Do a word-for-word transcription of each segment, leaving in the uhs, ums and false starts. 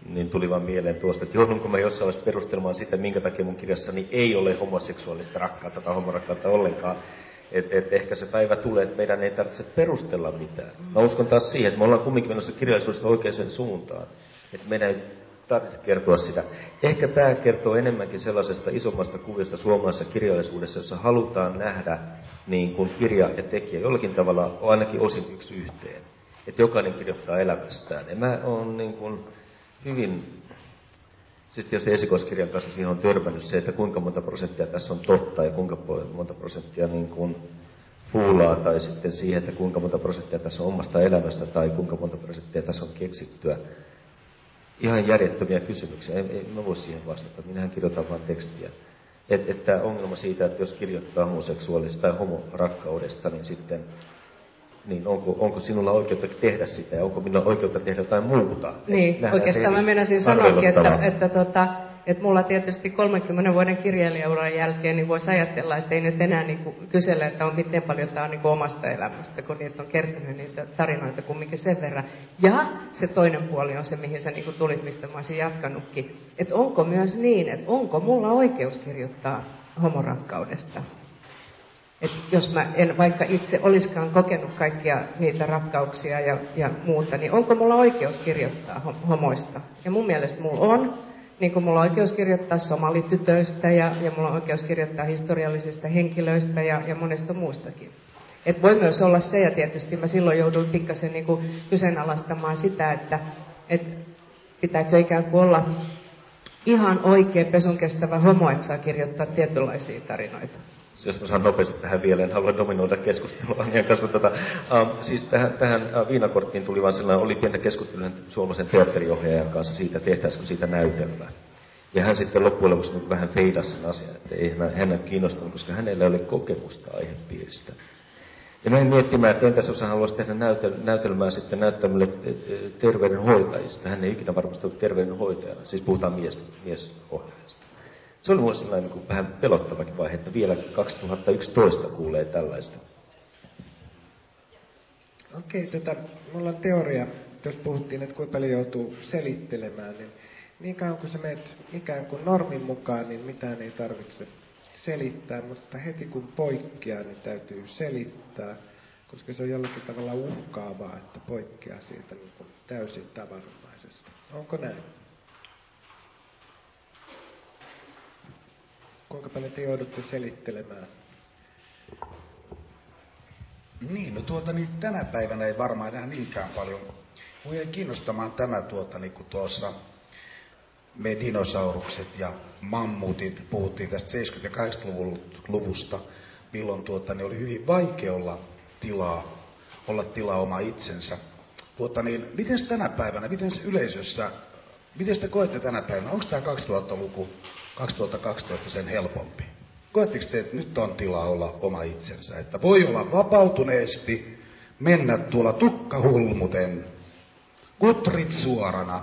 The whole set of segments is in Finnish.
niin tuli vaan mieleen tuosta, että joudunko mä jossain vaiheessa perustelemaan sitä, minkä takia mun kirjassani ei ole homoseksuaalista rakkautta tai homorakkautta ollenkaan. Että et ehkä se päivä tulee, että meidän ei tarvitse perustella mitään. Mä uskon taas siihen, että me ollaan kumminkin menossa kirjallisuudesta oikeaan suuntaan. Että meidän ei tarvitse kertoa sitä. Ehkä tämä kertoo enemmänkin sellaisesta isommasta kuvista suomalaisessa kirjallisuudessa, jossa halutaan nähdä niin kuin kirja ja tekijä jollakin tavalla on ainakin osin yksi yhteen. Että jokainen kirjoittaa elämästään. Ja mä oon niin kuin hyvin, siis tietysti esikoiskirjan kanssa siihen on törmännyt se, että kuinka monta prosenttia tässä on totta ja kuinka monta prosenttia niin kuin fuulaa, tai sitten siihen, että kuinka monta prosenttia tässä on omasta elämästä tai kuinka monta prosenttia tässä on keksittyä. Ihan järjettömiä kysymyksiä, en, en mä voi siihen vastata, minähän kirjoitan vain tekstiä. Että et tämä ongelma siitä, että jos kirjoittaa homoseksuaalista tai homorakkaudesta, niin sitten niin onko, onko sinulla oikeutta tehdä sitä ja onko minulla oikeutta tehdä jotain muuta? Niin, oikeastaan mä menisin sanoakin, että, että, tota, että mulla tietysti kolmenkymmenen vuoden kirjailijauran jälkeen niin voisi ajatella, että ei nyt enää niin kuin kysellä, että on miten paljon tämä on niin kuin omasta elämästä, kun niitä on kertynyt niitä tarinoita kumminkin sen verran. Ja se toinen puoli on se, mihin sä niin kuin tulit, mistä mä olisin jatkanutkin. Että onko myös niin, että onko mulla oikeus kirjoittaa homorakkaudesta? Et jos mä en vaikka itse olisikaan kokenut kaikkia niitä rakkauksia ja, ja muuta, niin onko mulla oikeus kirjoittaa homoista? Ja mun mielestä mulla on. Niin kuin mulla on oikeus kirjoittaa somalitytöistä ja, ja mulla on oikeus kirjoittaa historiallisista henkilöistä ja, ja monesta muustakin. Et voi myös olla se, ja tietysti mä silloin jouduin pikkasen niin kuin kyseenalaistamaan sitä, että et pitääkö ikään kuin olla ihan oikea pesunkestävä homo, että saa kirjoittaa tietynlaisia tarinoita. Jos mä saan nopeasti tähän vielä, en halua dominoida keskustelua Anjan kanssa. Tota, uh, siis tähän, tähän uh, viinakorttiin tuli vaan sellainen, oli pientä keskustelua suomalaisen teatteriohjaajan kanssa siitä, tehtäisikö siitä näytelmää. Ja hän sitten loppujen lopuksi niin vähän feidasi sen asian, että ei hän, hän ole kiinnostunut, koska hänellä ei ole kokemusta aihepiiristä. Ja näin miettimään, että entäs jos hän haluaisi tehdä näytel, näytelmää sitten näyttämälle terveydenhoitajista. Hän ei ikinä varmasti ollut terveydenhoitajana, siis puhutaan mies, miesohjaajasta. Se oli mulle sellainen niin vähän pelottavakin vaihe, että vielä kaksituhattayksitoista kuulee tällaista. Okei, tota, mulla on teoria, jos puhuttiin, että kuinka paljon joutuu selittelemään, niin niin kauan kun sä menet ikään kuin normin mukaan, niin mitään ei tarvitse selittää, mutta heti kun poikkeaa, niin täytyy selittää, koska se on jollakin tavalla uhkaavaa, että poikkeaa siitä niin kuin täysin tavanomaisesta. Onko näin? Kuinka paljon te joudutte selittelemään? Niin, no tuota niin tänä päivänä ei varmaan enää niinkään paljon. Mua jäi kiinnostamaan tämä tuota niin kuin tuossa me dinosaurukset ja mammutit, puhuttiin tästä seitsemänkymmentä- ja kahdeksankymmentäluvusta, milloin tuota niin oli hyvin vaikea olla tilaa, olla tilaa oma itsensä. Tuota niin, miten tänä päivänä, miten yleisössä, miten te koette tänä päivänä, onko tämä kaksituhattaluku, kaksituhattakaksitoista sen helpompi? Koetteko te, että nyt on tilaa olla oma itsensä? Että voi olla vapautuneesti, mennä tuolla tukkahulmuten, kutrit suorana,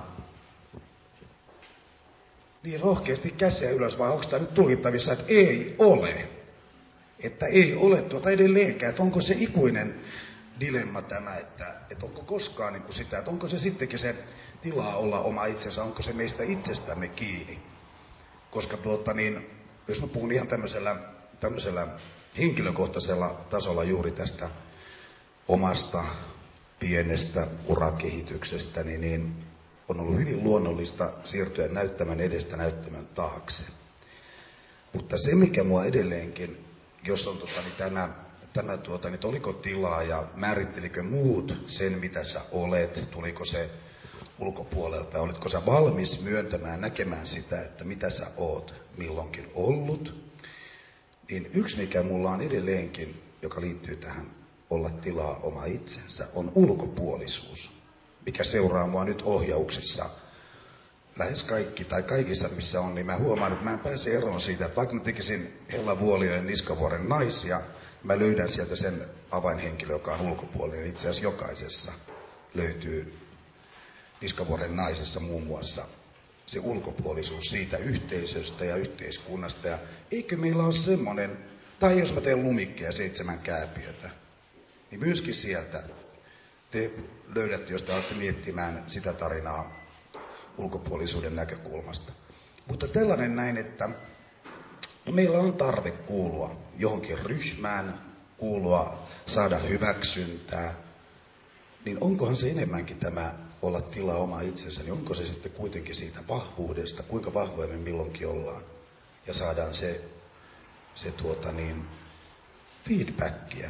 niin rohkeasti käsiä ylös, vai onko tämä nyt tulkittavissa, että ei ole? Että ei ole tuota edelleenkään, että onko se ikuinen dilemma tämä, että, että onko koskaan niin kuin sitä, että onko se sittenkin se tilaa olla oma itsensä, onko se meistä itsestämme kiinni? Koska tuota niin, jos mä puhun ihan tämmöisellä, tämmöisellä henkilökohtaisella tasolla juuri tästä omasta pienestä urakehityksestä, niin, niin on ollut hyvin luonnollista siirtyä näyttämän edestä näyttämän taakse. Mutta se, mikä mua edelleenkin, jos on tota, niin tämä, tämä tuota, niin oliko tilaa ja määrittelikö muut sen, mitä sä olet, tuliko se ulkopuolelta, olitko sä valmis myöntämään, näkemään sitä, että mitä sä oot milloinkin ollut, niin yksi, mikä mulla on edelleenkin, joka liittyy tähän olla tilaa oma itsensä, on ulkopuolisuus, mikä seuraa mua nyt ohjauksissa. Lähes kaikki, tai kaikissa missä on, niin mä huomaan, että mä en pääse eroon siitä, että vaikka mä tekisin Hella Vuolijoen Niskavuoren naisia, mä löydän sieltä sen avainhenkilö, joka on ulkopuolinen. Itse asiassa jokaisessa löytyy Niskavuoren naisessa muun muassa se ulkopuolisuus siitä yhteisöstä ja yhteiskunnasta. Ja eikö meillä ole semmoinen, tai jos mä teen lumikkeja seitsemän kääpiötä, niin myöskin sieltä te löydätte, jos te alatte miettimään sitä tarinaa ulkopuolisuuden näkökulmasta. Mutta tällainen näin, että meillä on tarve kuulua johonkin ryhmään, kuulua, saada hyväksyntää, niin onkohan se enemmänkin tämä olla tilaa oma itsensä, niin onko se sitten kuitenkin siitä vahvuudesta, kuinka vahvoja me milloinkin ollaan, ja saadaan se, se tuota niin, feedbackia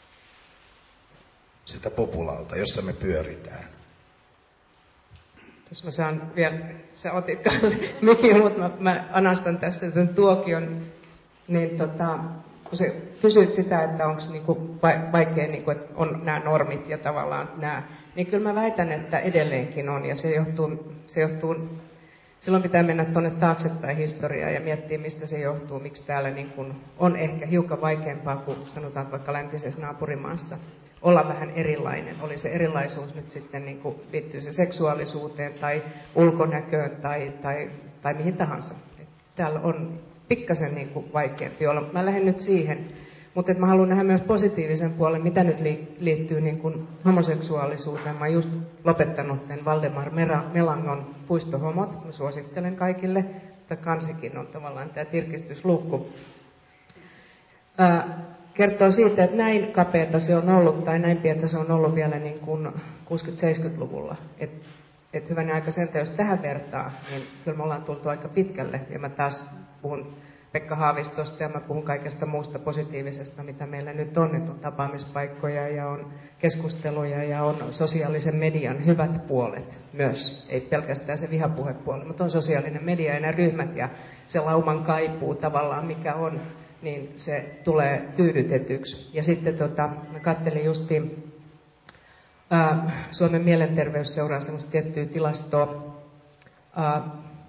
sitä populalta, jossa me pyöritään. Jos mä saan vielä, sä otit kanssa mikin, mutta mä, mä anastan tässä tämän tuokion, niin tota, kun sä kysyit sitä, että onko niinku vaikea, niinku, että on nämä normit ja tavallaan nämä, niin kyllä mä väitän, että edelleenkin on, ja se johtuu, se johtuu silloin pitää mennä tuonne taaksepäin historiaa ja miettiä, mistä se johtuu, miksi täällä niin kun on ehkä hiukan vaikeampaa kuin sanotaan vaikka läntisessä naapurimaassa olla vähän erilainen. Oli se erilaisuus nyt sitten, niin kuin liittyy se seksuaalisuuteen tai ulkonäköön tai, tai, tai mihin tahansa. Täällä on pikkasen niin kuin vaikeampi olla. Mä lähden nyt siihen, mutta mä haluan nähdä myös positiivisen puolen, mitä nyt liittyy niin kuin homoseksuaalisuuteen. Mä oon just lopettanut tämän Valdemar Melangon Puistohomot. Mä suosittelen kaikille. Sitä kansikin on tavallaan tämä tirkistysluukku. Ää, kertoo siitä, että näin kapeata se on ollut, tai näin pientä se on ollut vielä niin kuin kuusikymmentä-seitsemänkymmentäluvulla. Että et hyvänä aika sen, jos tähän vertaa, niin kyllä me ollaan tultu aika pitkälle. Ja mä taas puhun Pekka Haavistosta ja mä puhun kaikesta muusta positiivisesta, mitä meillä nyt on. Että on tapaamispaikkoja ja on keskusteluja ja on sosiaalisen median hyvät puolet myös. Ei pelkästään se vihapuhepuoli, mutta on sosiaalinen media ja nämä ryhmät ja se lauman kaipuu tavallaan, mikä on, niin se tulee tyydytetyksi. Ja sitten tota, mä katselin justiin ää, Suomen mielenterveysseuran semmoista tiettyä tilastoa, ää,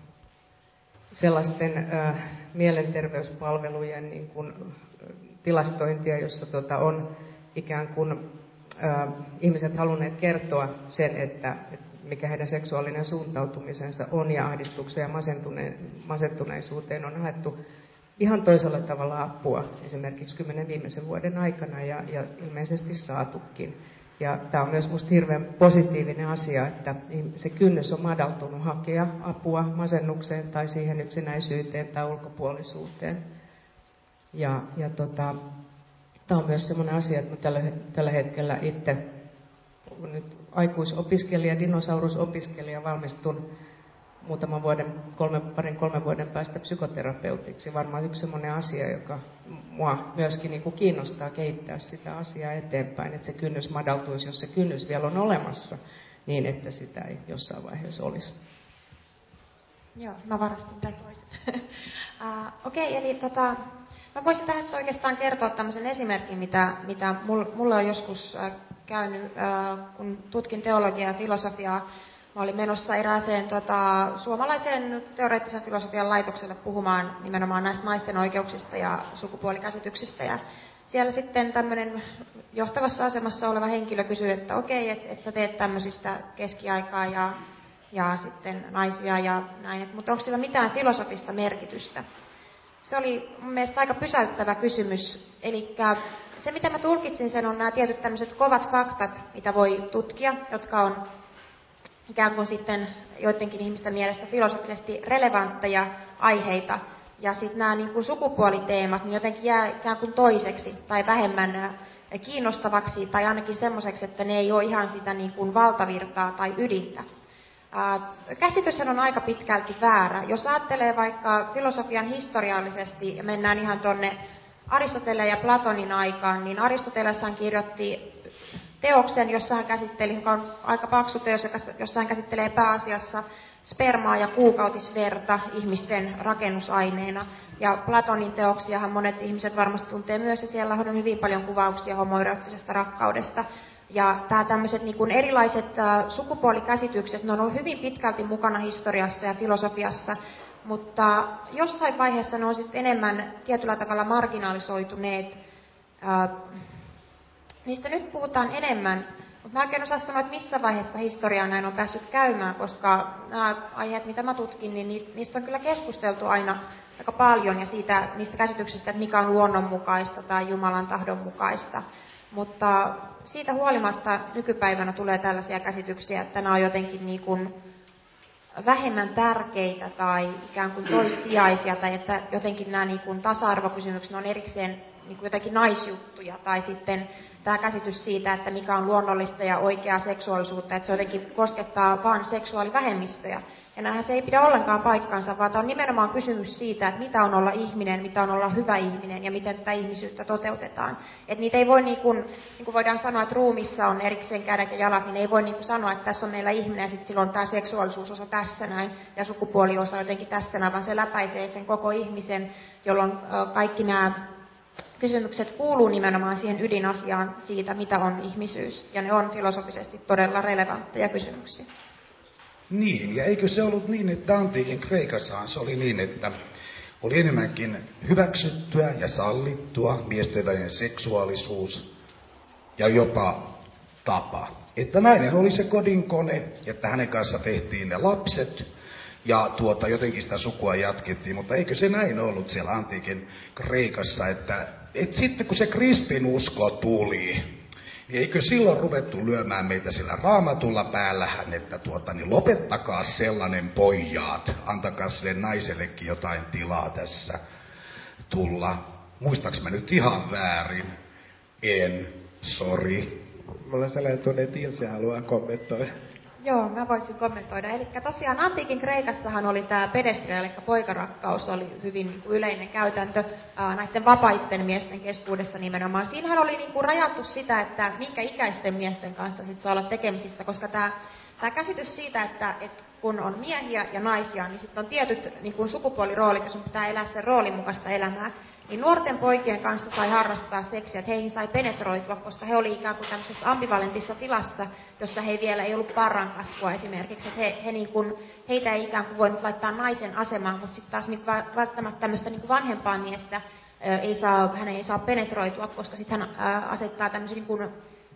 sellaisten ää, mielenterveyspalvelujen niin kuin, tilastointia, jossa tota, on ikään kuin ää, ihmiset halunneet kertoa sen, että, että mikä heidän seksuaalinen suuntautumisensa on, ja ahdistukseen ja masentune, masentuneisuuteen on haettu ihan toisella tavalla apua, esimerkiksi kymmenen viimeisen vuoden aikana, ja, ja ilmeisesti saatukin. Ja tämä on myös minusta hirveän positiivinen asia, että se kynnys on madaltunut hakea apua masennukseen tai siihen yksinäisyyteen tai ulkopuolisuuteen. Ja, ja tota, tämä on myös sellainen asia, että tällä, tällä hetkellä itse nyt aikuisopiskelija, dinosaurusopiskelija, valmistun muutaman vuoden, kolme, parin kolmen vuoden päästä psykoterapeutiksi. Varmaan yksi sellainen asia, joka mua myöskin niin kuin kiinnostaa kehittää sitä asiaa eteenpäin, että se kynnys madaltuisi, jos se kynnys vielä on olemassa, niin että sitä ei jossain vaiheessa olisi. Joo, mä varastin tämän toisen. uh, Okei, okay, eli tota, mä voisin tässä oikeastaan kertoa tämmöisen esimerkin, mitä, mitä mulla on joskus äh, käynyt, äh, kun tutkin teologiaa ja filosofiaa. Mä olin menossa erääseen tota, suomalaisen teoreettisen filosofian laitokselle puhumaan nimenomaan näistä naisten oikeuksista ja sukupuolikäsityksistä. Ja siellä sitten tämmöinen johtavassa asemassa oleva henkilö kysyi, että okei, että et sä teet tämmöisistä keskiaikaa ja, ja sitten naisia ja näin, et, mutta onko sillä mitään filosofista merkitystä? Se oli mun mielestä aika pysäyttävä kysymys. Eli se, mitä mä tulkitsin sen, on nämä tietyt tämmöiset kovat faktat, mitä voi tutkia, jotka on ikään kuin sitten joidenkin ihmisten mielestä filosofisesti relevantteja aiheita. Ja sitten nämä niin kuin sukupuoliteemat niin jotenkin jää ikään kuin toiseksi tai vähemmän kiinnostavaksi tai ainakin semmoiseksi, että ne ei ole ihan sitä niin kuin valtavirtaa tai ydintä. Ää, käsityshän on aika pitkälti väärä. Jos ajattelee vaikka filosofian historiallisesti ja mennään ihan tuonne Aristoteleen ja Platonin aikaan, niin Aristoteleshan kirjoitti teoksen, jossa hän käsitteli, joka on aika paksu teos, jossa hän käsittelee pääasiassa spermaa ja kuukautisverta ihmisten rakennusaineena. Ja Platonin teoksiahan monet ihmiset varmasti tuntee myös, ja siellä on hyvin paljon kuvauksia homoeroottisesta rakkaudesta. Ja tämä tämmöiset niin kuin erilaiset äh, sukupuolikäsitykset, ne on ollut hyvin pitkälti mukana historiassa ja filosofiassa, mutta jossain vaiheessa ne on sitten enemmän tietyllä tavalla marginalisoituneet. Äh, Niistä nyt puhutaan enemmän, mutta mä oikein osaa sanoa, että missä vaiheessa historiaa näin on päässyt käymään, koska nämä aiheet, mitä mä tutkin, niin niistä on kyllä keskusteltu aina aika paljon ja siitä, niistä käsityksistä, että mikä on luonnonmukaista tai Jumalan tahdon mukaista. Mutta siitä huolimatta nykypäivänä tulee tällaisia käsityksiä, että nämä on jotenkin niin kuin vähemmän tärkeitä tai ikään kuin toissijaisia, tai että jotenkin nämä niin kuin tasa-arvokysymykset on erikseen niin kuin jotenkin naisjuttuja, tai sitten tämä käsitys siitä, että mikä on luonnollista ja oikeaa seksuaalisuutta, että se jotenkin koskettaa vain seksuaalivähemmistöjä. Ja näinhän se ei pidä ollenkaan paikkansa, vaan tämä on nimenomaan kysymys siitä, että mitä on olla ihminen, mitä on olla hyvä ihminen ja miten tätä ihmisyyttä toteutetaan. Että niitä ei voi, niin kuin, niin kuin voidaan sanoa, että ruumissa on erikseen kädet ja jalat, niin ei voi niin kuin sanoa, että tässä on meillä ihminen ja sitten silloin tämä seksuaalisuusosa tässä näin ja sukupuoliosa jotenkin tässä näin, vaan se läpäisee sen koko ihmisen, jolloin kaikki nämä kysymykset kuuluu nimenomaan siihen ydinasiaan siitä, mitä on ihmisyys. Ja ne on filosofisesti todella relevantteja kysymyksiä. Niin, ja eikö se ollut niin, että antiikin Kreikassahan se oli niin, että oli enemmänkin hyväksyttyä ja sallittua miesten välinen seksuaalisuus ja jopa tapa. Että nainen oli se kodinkone, että hänen kanssa tehtiin ne lapset ja tuota, jotenkin sitä sukua jatkettiin, mutta eikö se näin ollut siellä antiikin Kreikassa, että et sitten kun se kristinusko tuli, niin eikö silloin ruvettu lyömään meitä sillä raamatulla päällähän, että tuota, niin lopettakaa sellainen pojat, antakaa sille naisellekin jotain tilaa tässä tulla. Muistaaks mä nyt ihan väärin? En, sori. Mulla on sellainen tunne, että Ilse haluaa kommentoida. Joo, mä voisin kommentoida. Eli tosiaan antiikin Kreikassahan oli tämä pedestria, eli poikarakkaus oli hyvin niin kuin yleinen käytäntö ää, näiden vapaiden miesten keskuudessa nimenomaan. Siinähän oli niin kuin rajattu sitä, että minkä ikäisten miesten kanssa sit saa olla tekemisissä, koska tämä Tämä käsitys siitä, että, että kun on miehiä ja naisia, niin sitten on tietyt niin kuin sukupuoliroolit, ja sun pitää elää sen roolin mukaista elämää. Niin nuorten poikien kanssa sai harrastaa seksiä, että heihin sai penetroitua, koska he olivat ikään kuin tämmöisessä ambivalentissa tilassa, jossa he vielä ei ollut parrankasvua esimerkiksi. Että he, he niin kuin, heitä ei ikään kuin voinut laittaa naisen asemaan, mutta sitten taas niin välttämättä tämmöistä niin kuin vanhempaa miestä ei saa, hän ei saa penetroitua, koska sitten hän ää, asettaa tämmöisen niin kuin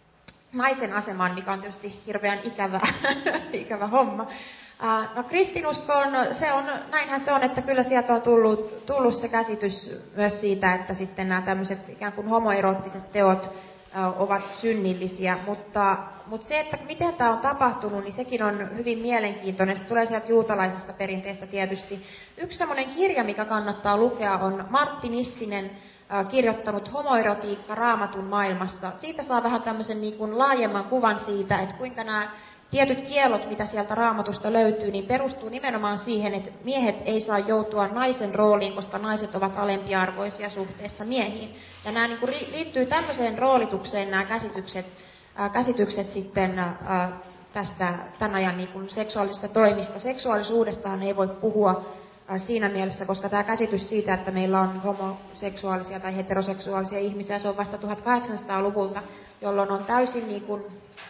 naisen asemaan, mikä on tietysti hirveän ikävä, ikävä homma. No kristinusko on, se on, näinhän se on, että kyllä sieltä on tullut, tullut se käsitys myös siitä, että sitten nämä tämmöiset ikään kuin homoeroottiset teot ovat synnillisiä, mutta, mutta se, että miten tämä on tapahtunut, niin sekin on hyvin mielenkiintoinen. Se tulee sieltä juutalaisesta perinteestä tietysti. Yksi semmoinen kirja, mikä kannattaa lukea, on Martti Nissinen kirjoittanut Homoerotiikka Raamatun maailmassa. Siitä saa vähän tämmöisen niin kuin laajemman kuvan siitä, että kuinka nämä tietyt kiellot, mitä sieltä Raamatusta löytyy, niin perustuu nimenomaan siihen, että miehet ei saa joutua naisen rooliin, koska naiset ovat alempiarvoisia suhteessa miehiin. Ja nämä niin kuin liittyy tämmöiseen roolitukseen nämä käsitykset, ää, käsitykset sitten ää, tästä tämän ajan niin kuin seksuaalisista toimista. Seksuaalisuudestahan ei voi puhua ää, siinä mielessä, koska tämä käsitys siitä, että meillä on homoseksuaalisia tai heteroseksuaalisia ihmisiä, se on vasta tuhatkahdeksansataaluvulta, jolloin on täysin niin kuin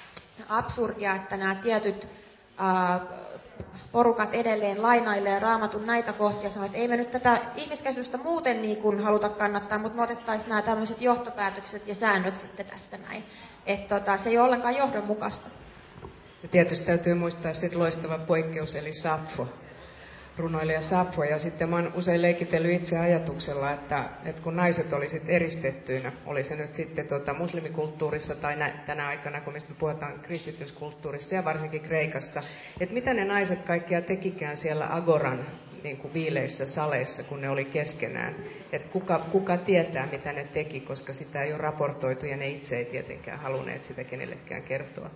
absurdia, että nämä tietyt ää, porukat edelleen lainailee Raamatun näitä kohtia ja sanoo, että ei me nyt tätä ihmiskäsitystä muuten niin kuin haluta kannattaa, mutta me otettaisiin nämä tämmöiset johtopäätökset ja säännöt sitten tästä näin. Että tota, se ei ole ollenkaan johdonmukaista. Ja tietysti täytyy muistaa sitten loistava poikkeus, eli Sappho, runoilija Sappho. Ja sitten mä oon usein leikitellyt itse ajatuksella, että, että kun naiset olisit eristettyinä, oli se nyt sitten tota, muslimikulttuurissa tai nä, tänä aikana, kun mistä puhutaan kristityskulttuurissa ja varsinkin Kreikassa, että mitä ne naiset kaikkia tekikään siellä Agoran niin kuin viileissä saleissa, kun ne oli keskenään. Että kuka, kuka tietää, mitä ne teki, koska sitä ei ole raportoitu ja ne itse ei tietenkään halunneet sitä kenellekään kertoa.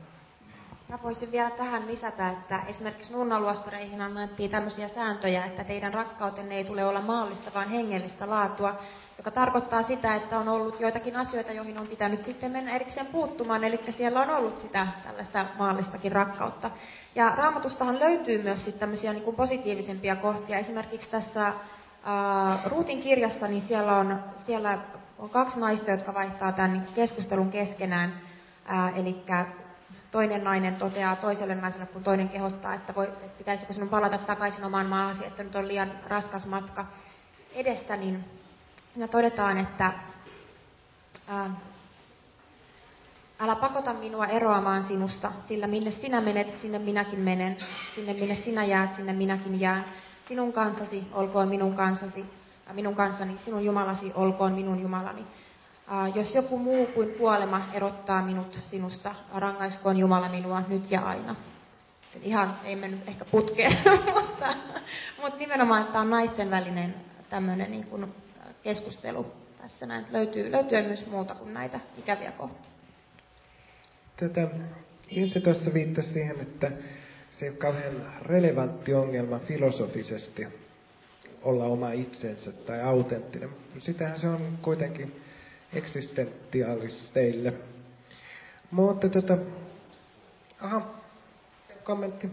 Mä voisin vielä tähän lisätä, että esimerkiksi nunnaluostareihin annettiin tämmöisiä sääntöjä, että teidän rakkautenne ei tule olla maallista, vaan hengellistä laatua, joka tarkoittaa sitä, että on ollut joitakin asioita, joihin on pitänyt sitten mennä erikseen puuttumaan, eli siellä on ollut sitä tällaista maallistakin rakkautta. Ja Raamatustahan löytyy myös sitten tämmöisiä niin kuin positiivisempia kohtia. Esimerkiksi tässä ää, Ruutin kirjassa, niin siellä on, siellä on kaksi naista, jotka vaihtaa tämän keskustelun keskenään, ää, eli toinen nainen toteaa toiselle naiselle, kun toinen kehottaa, että, voi, että pitäisikö sinun palata takaisin omaan maahasi, että nyt on liian raskas matka edessä, niin ja todetaan, että ää, älä pakota minua eroamaan sinusta, sillä minne sinä menet, sinne minäkin menen, sinne minne sinä jäät, sinne minäkin jään. Sinun kansasi olkoon minun kansasi, ja minun kansani, sinun Jumalasi olkoon minun Jumalani. Uh, jos joku muu kuin kuolema erottaa minut sinusta, rangaiskoon Jumala minua nyt ja aina. ihan ei mennyt ehkä putkeen, mutta, mutta nimenomaan, että tämä on naisten välinen tämmöinen niin kuin keskustelu tässä näin. Löytyy, löytyy myös muuta kuin näitä ikäviä kohtia. Tätä, Ilse tuossa viittasi siihen, että se ei ole kauhean relevantti ongelma filosofisesti olla oma itsensä tai autenttinen. Sitähän se on kuitenkin eksistentiaalisteille. Mutta tätä... Aha, kommentti.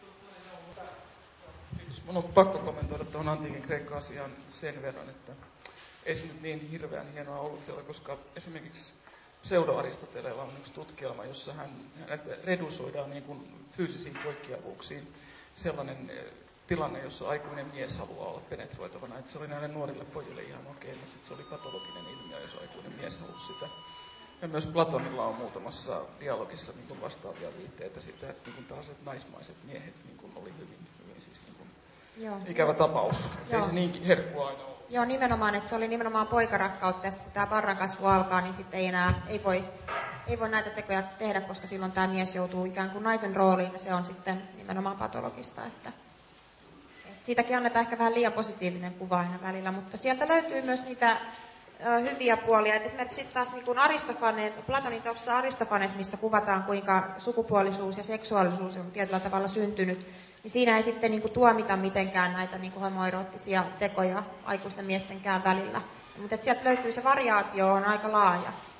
Minun on pakko kommentoida tuohon antiikin Kreikka-asiaan sen verran, että ei se nyt niin hirveän hienoa ollut siellä, koska esimerkiksi pseudo-Aristoteleella on yksi tutkielma, jossa hän, hänet redusoidaan niin kuin fyysisiin poikkeavuuksiin sellainen tilanne, jossa aikuinen mies haluaa olla penetroitavana. Että se oli näille nuorille pojille ihan okei, mutta sitten se oli patologinen ilmiö, jos aikuinen mies halusi sitä. Ja myös Platonilla on muutamassa dialogissa niin kuin vastaavia viitteitä siitä, että niin kuin tällaiset naismaiset miehet niin kuin oli hyvin, hyvin siis niin kuin Joo. ikävä tapaus. Ei se niinkin herkkua aina ole. Joo, nimenomaan, että se oli nimenomaan poikarakkautta, ja sitten kun tämä parrankasvu alkaa, niin sitten ei enää, ei voi, ei voi näitä tekoja tehdä, koska silloin tämä mies joutuu ikään kuin naisen rooliin, ja se on sitten nimenomaan patologista, että, että siitäkin annetaan ehkä vähän liian positiivinen kuva aina välillä, mutta sieltä löytyy myös niitä ö, hyviä puolia, että esimerkiksi sitten taas niin kuin Aristofanes, Platonin teoksessa Aristofanes, missä kuvataan kuinka sukupuolisuus ja seksuaalisuus on tietyllä tavalla syntynyt, niin siinä ei sitten niin kuin tuomita mitenkään näitä niin kuin homoeroottisia tekoja aikuisten miestenkään välillä. Mutta sieltä löytyy se variaatio on aika laaja.